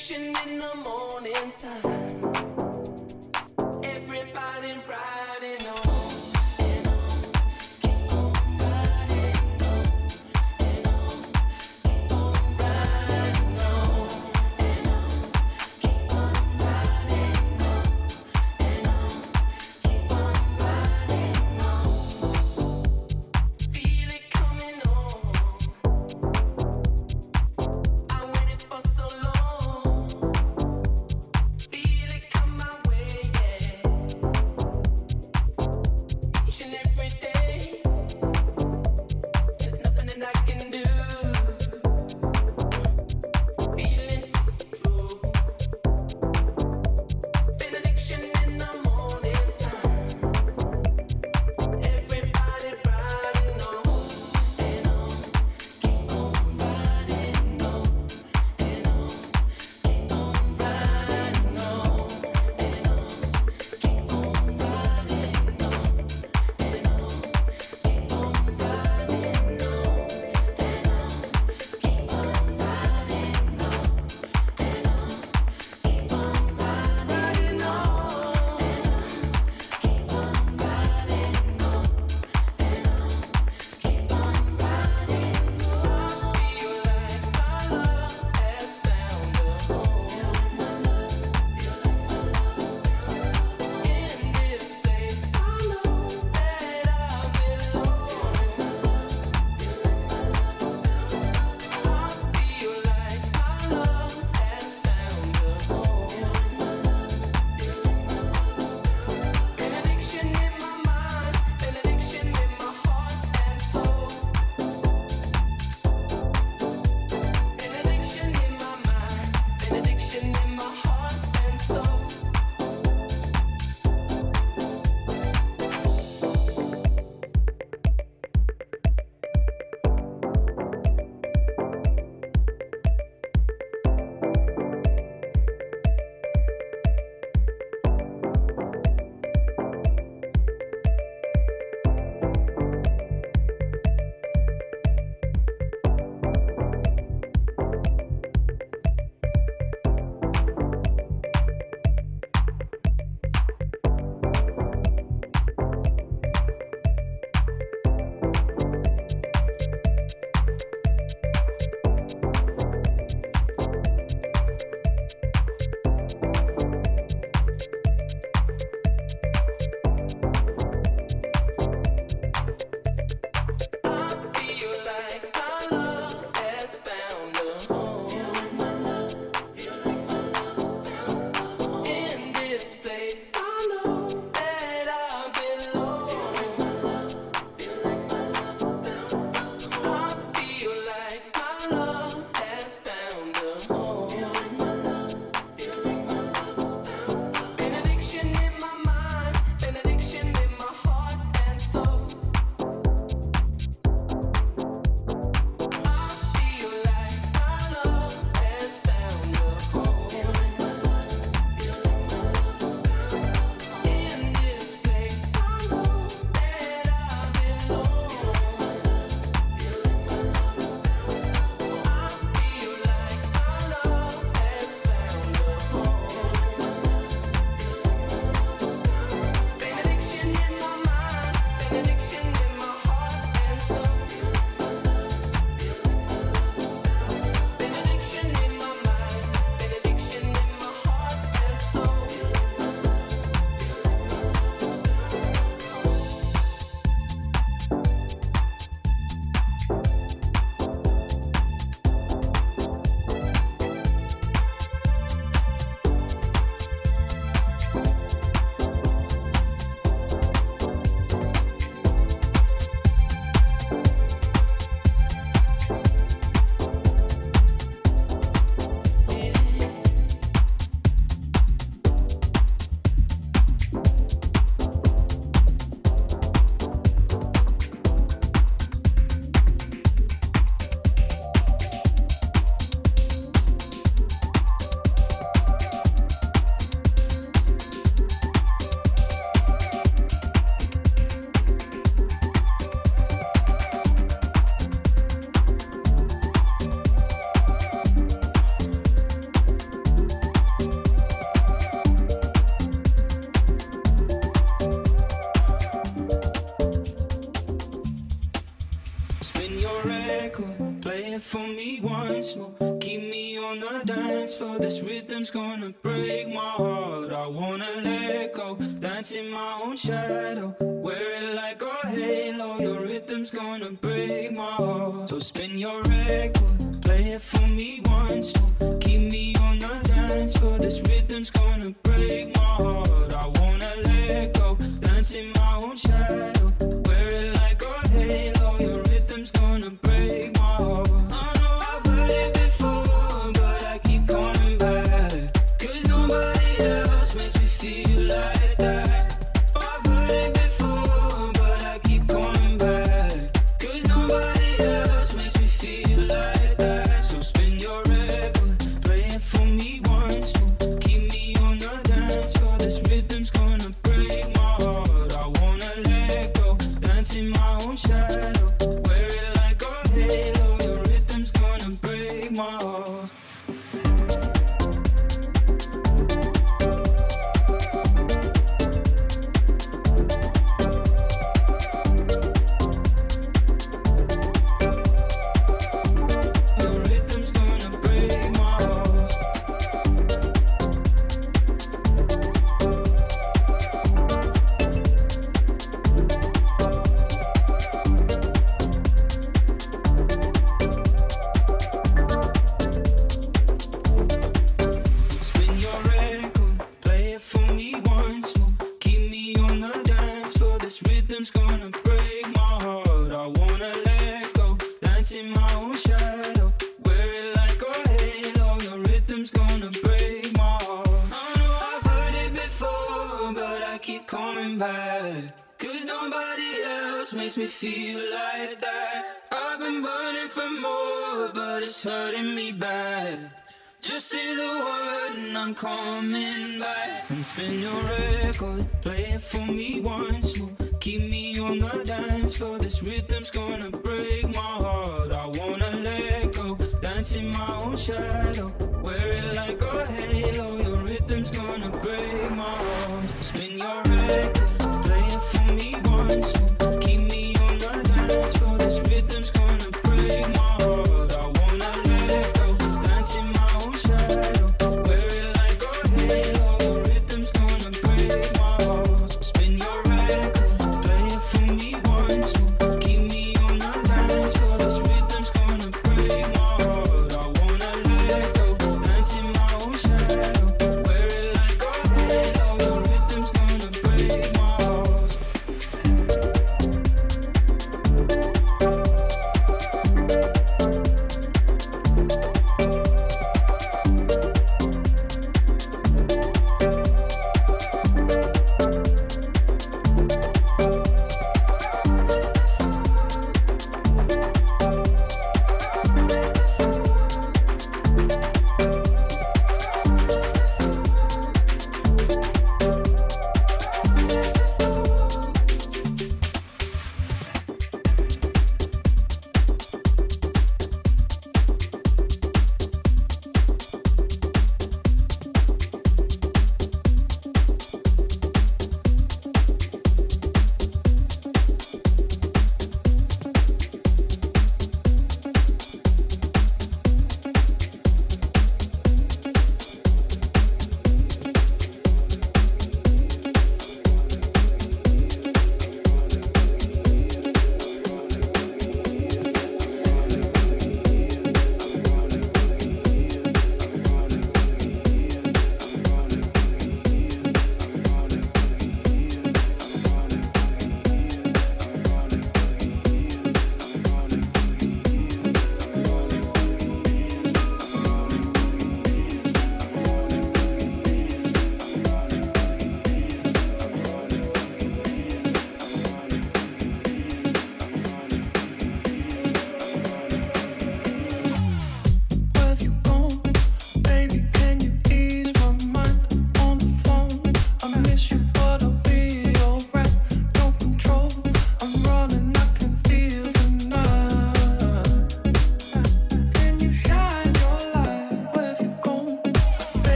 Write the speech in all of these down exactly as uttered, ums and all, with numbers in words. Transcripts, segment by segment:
in the morning time. Everybody riding on and on. Keep on riding on and on. Keep on riding on and on. Keep on riding on and on. Keep on riding on. Feel it coming on. I waited for so long. Feel play it for me once more. Keep me on the dance floor. This rhythm's gonna break my heart. I wanna let go, dance in my own shadow. Wear it like a halo. Your rhythm's gonna break my heart. So spin your record, play it for me once more. Keep me on the dance floor. This rhythm's gonna break my heart. I wanna let go, dance in my own shadow. Wear it like a halo. Your rhythm's gonna break my heart. I know I've heard it before, but I keep coming back. Cause nobody else makes me feel like that. I've heard it before, but I keep coming back. Cause nobody else makes me feel like that. So spin your record, play it for me once more. Keep me on the dance floor. This rhythm's gonna break my heart. I wanna let go, dance in my own shadow. Wear it like a halo. Your rhythm's gonna break my heart. Your rhythm's gonna break my heart. Spin your record, play it for me once more. Keep me on the dance floor. This rhythm's gonna break my heart. I wanna let go, dance in my own shadow. Wear it like a halo. Your rhythm's gonna break my heart. I know I've heard it before, but I keep coming back. Cause nobody else makes me feel like that. I've been burning for more, but it's hurting me bad. Just say the word and I'm coming back. And spin your record, play it for me once more. Keep me on the dance floor. This rhythm's gonna break my heart. I wanna let go, dance in my own shadow. Wear it like a halo. Your rhythm's gonna break my heart. Spin your record, play it for me once more. Keep me on the dance floor. This rhythm's gonna break my heart. I wanna let go, dance in my own shadow. Wear it like a halo. Your rhythm's gonna break my heart. Spin your record, play it for me once more. Keep me on the dance floor. This rhythm's gonna break my heart. I wanna let go, dance in my own shadow. Wear it like a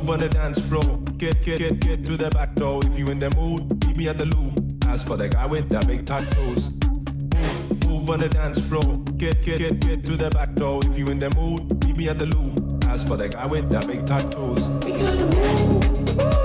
move on the dance floor. Get, get, get, get to the back door. If you in the mood, meet me at the loop. As for the guy with the big tattoos. Move, move on the dance floor. Get, get, get, get to the back door. If you in the mood, meet me at the loop. As for the guy with the big tattoos. We gotta move.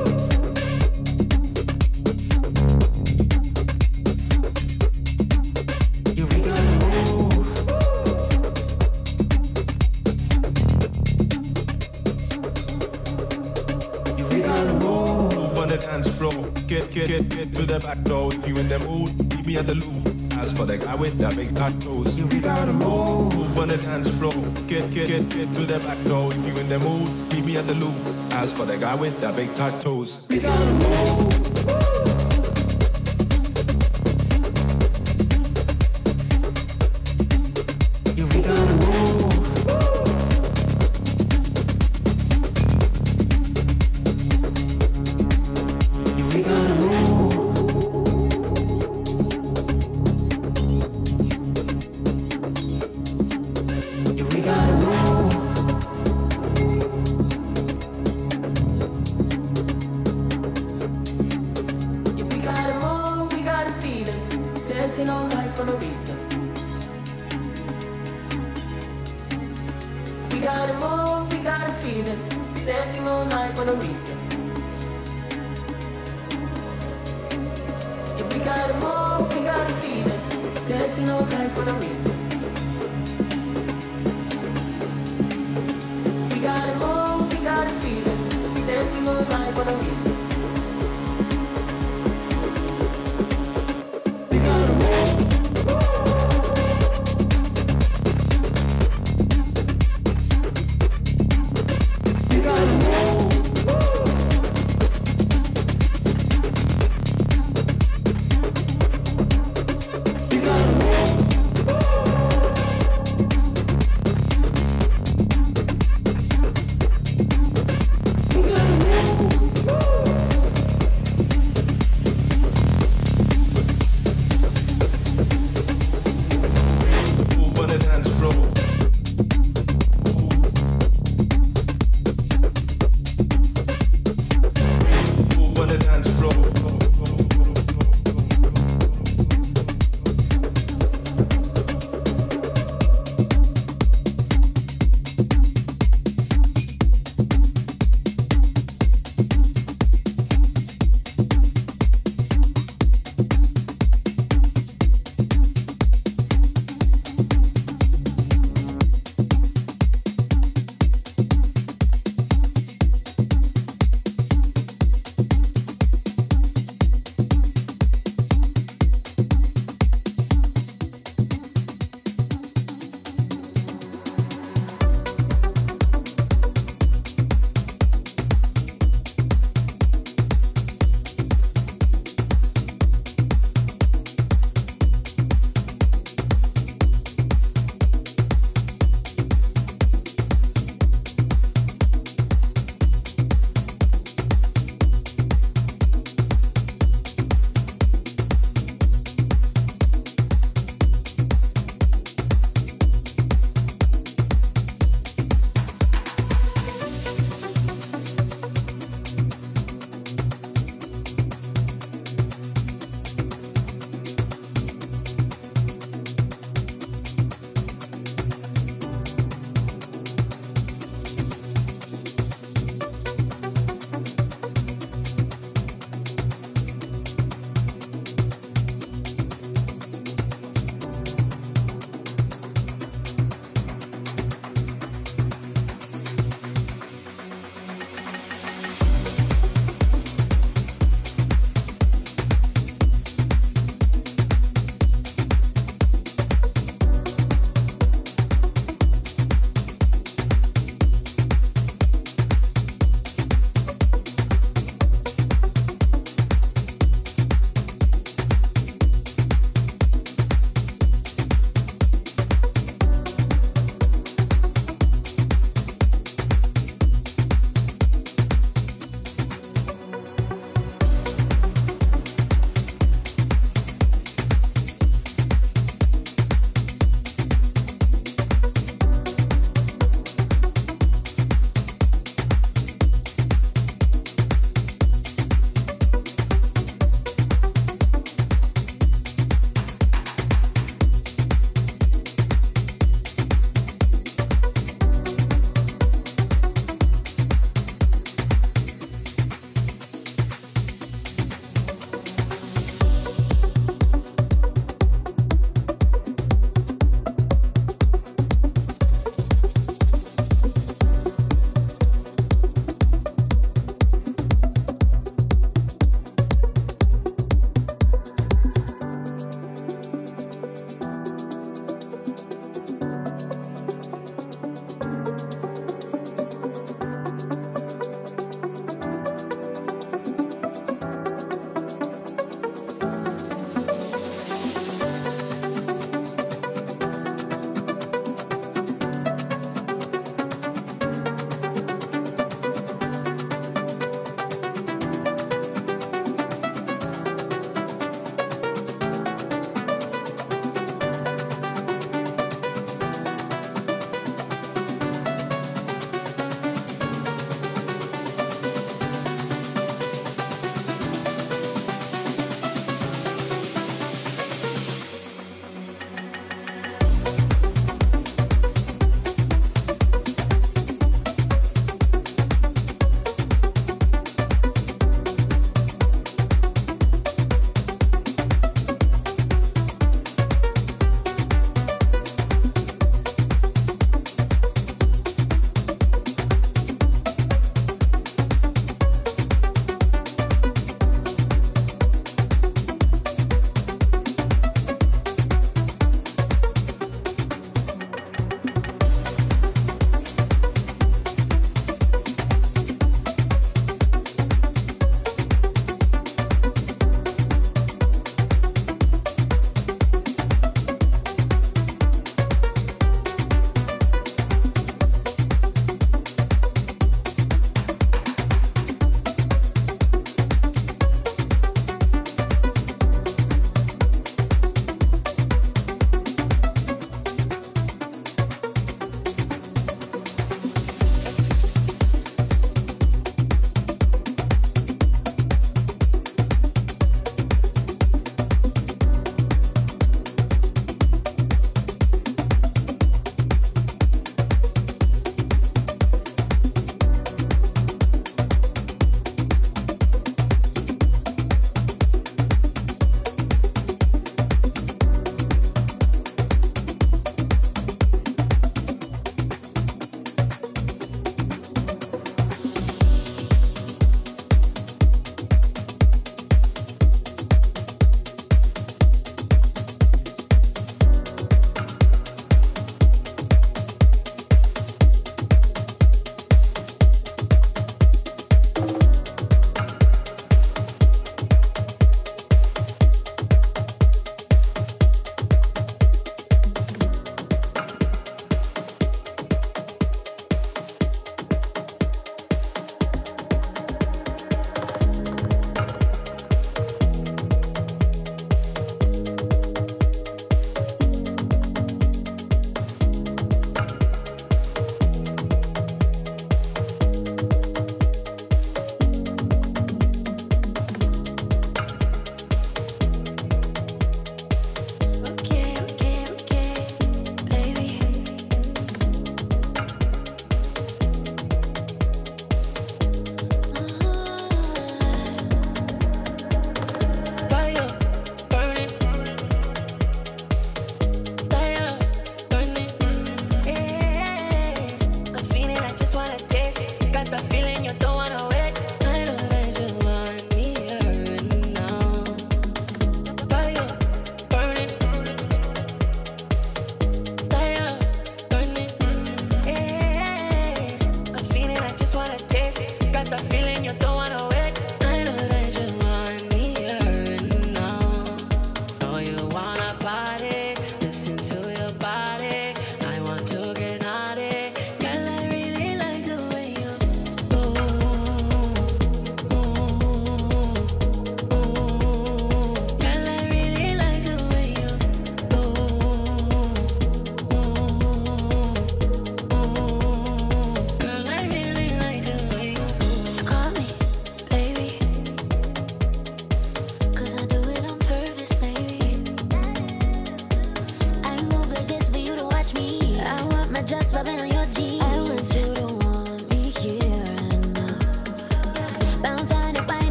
Dance floor. Get, get, get, get to the back door. If you in the mood, meet me at the loop. As for the guy with the big tattoos, we gotta move. Move on the dance floor. Get, get, get, get to the back door. If you in the mood, meet me at the loop. As for the guy with the big tattoos, we gotta move.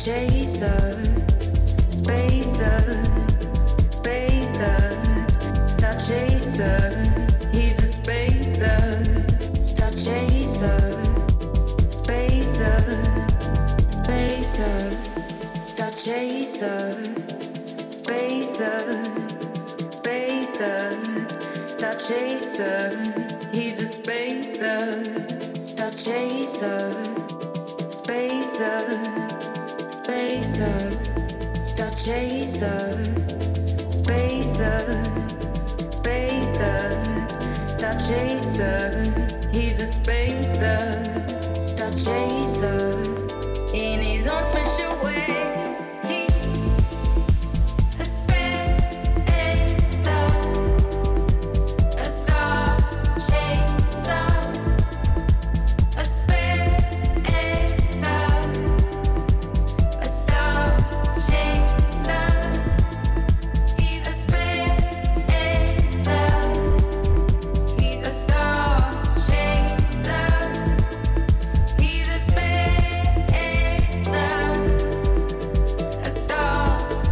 chaser, spacer, spacer, star chaser. He's a spacer, star chaser, spacer, spacer, star chaser, spacer, spacer, star chaser. He's a spacer, star chaser, spacer, spacer, star chaser, spacer, spacer, star chaser. He's a spacer, star chaser. In his own special way, he's a spacer, a star chaser, a spacer, a star chaser. He's a spacer, he's a star chaser, he's a spacer, a star.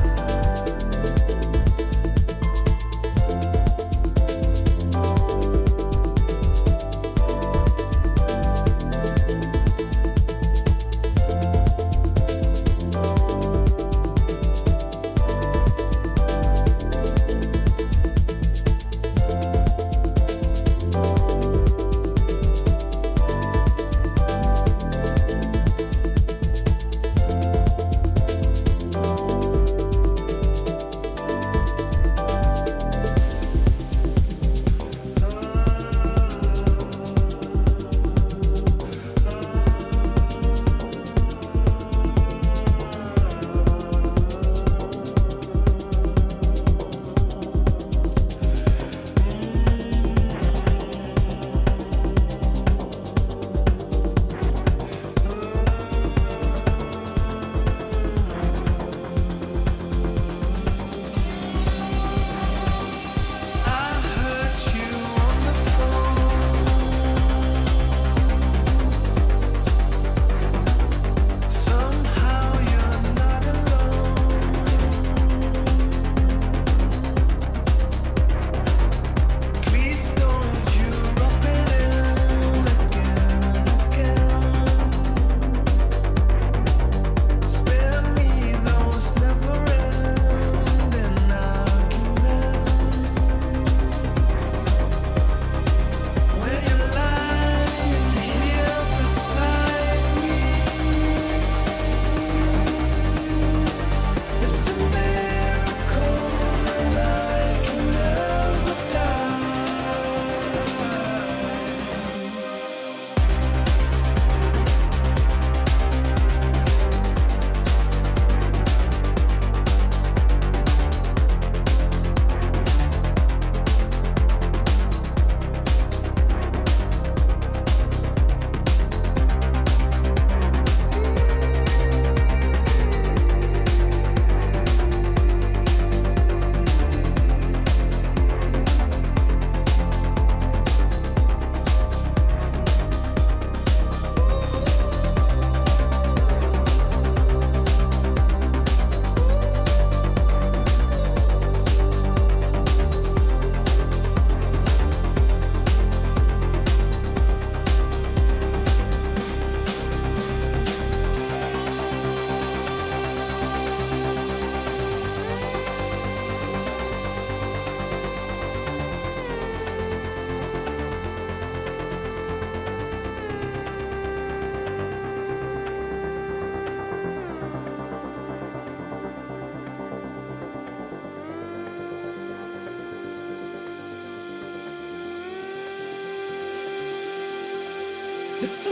It's a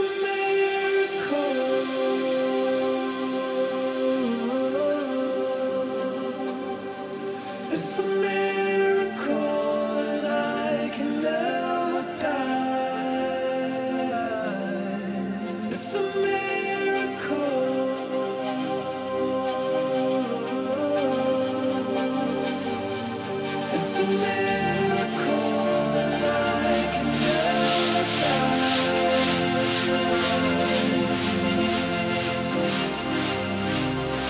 miracle. It's a miracle that I can never die. It's a miracle. It's a miracle that I can never die.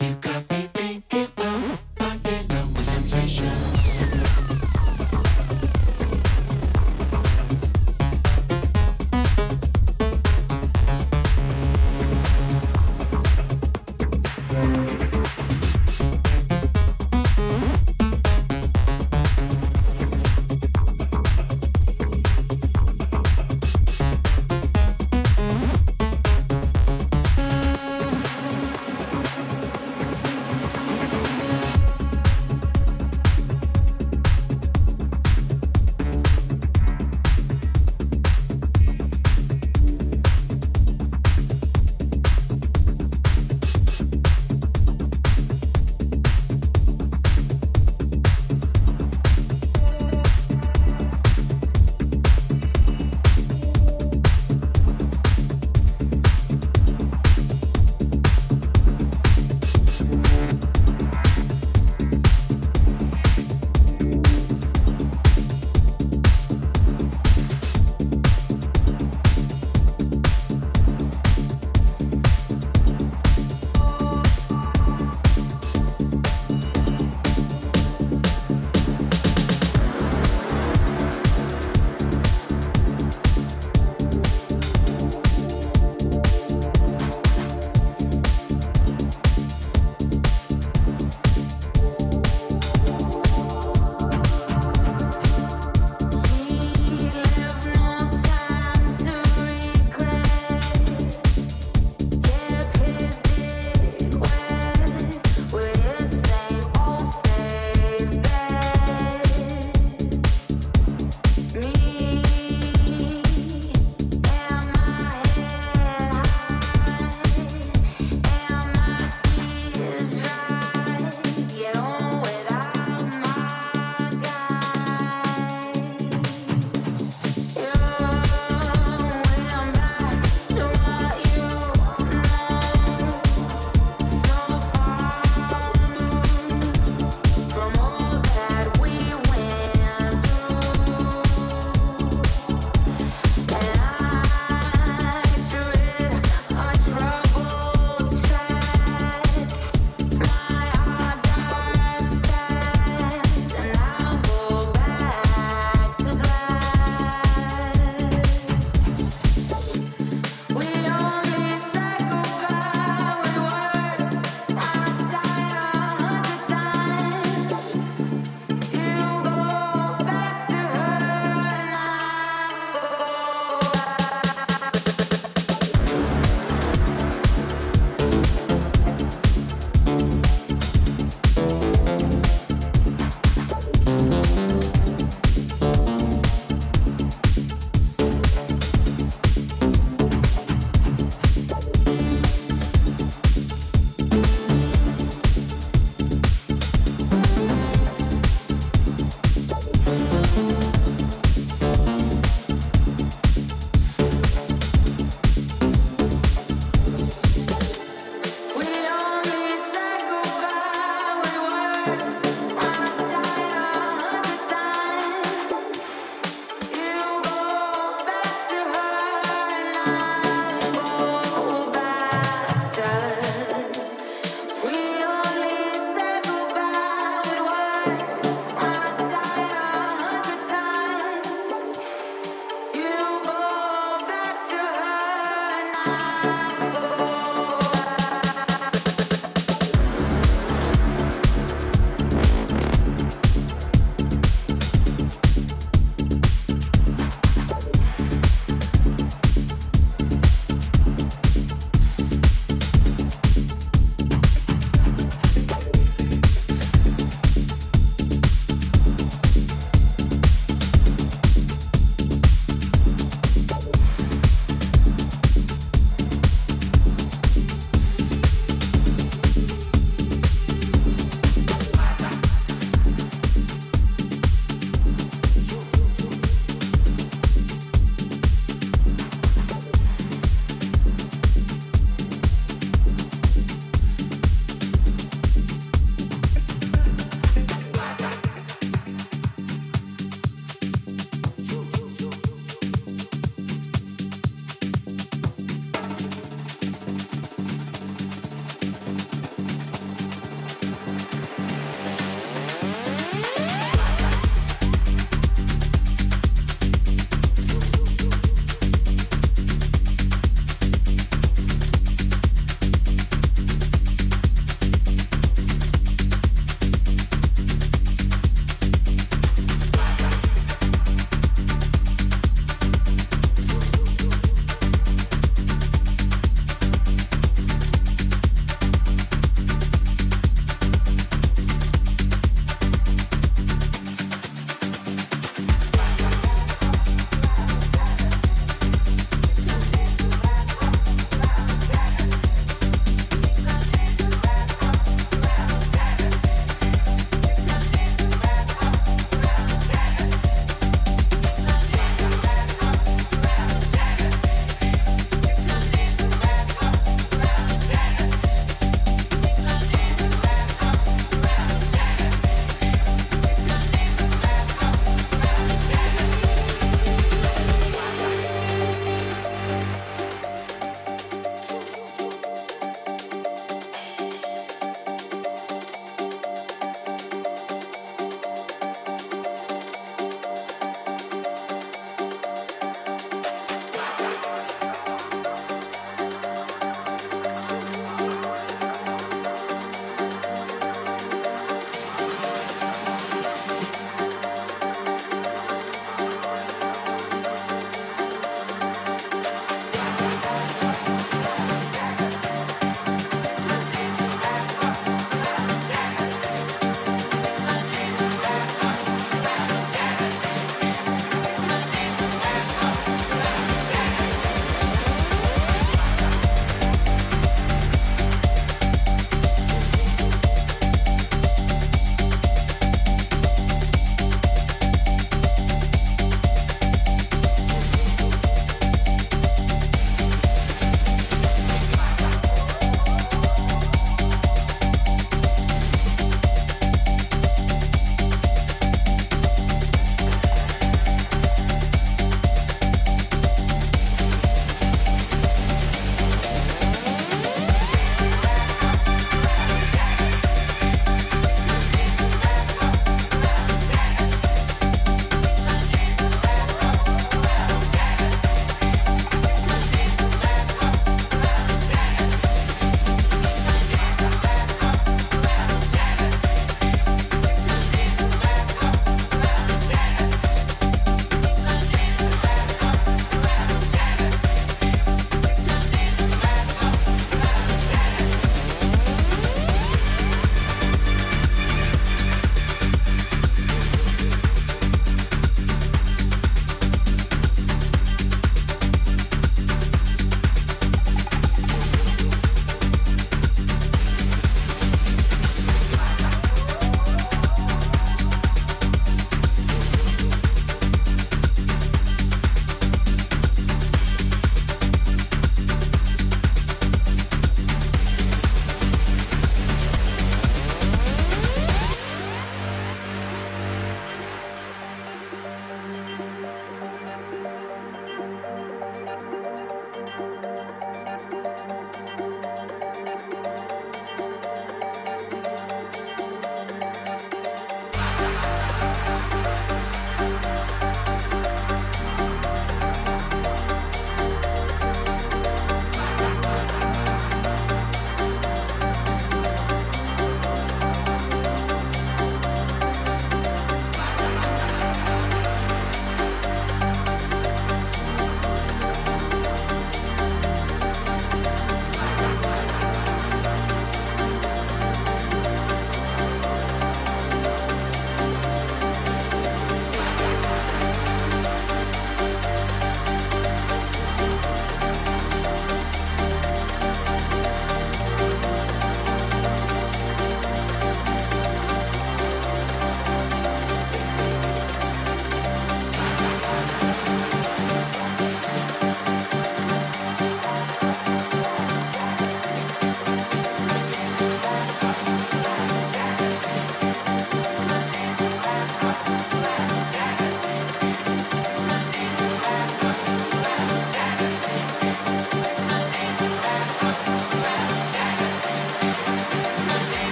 Thank you.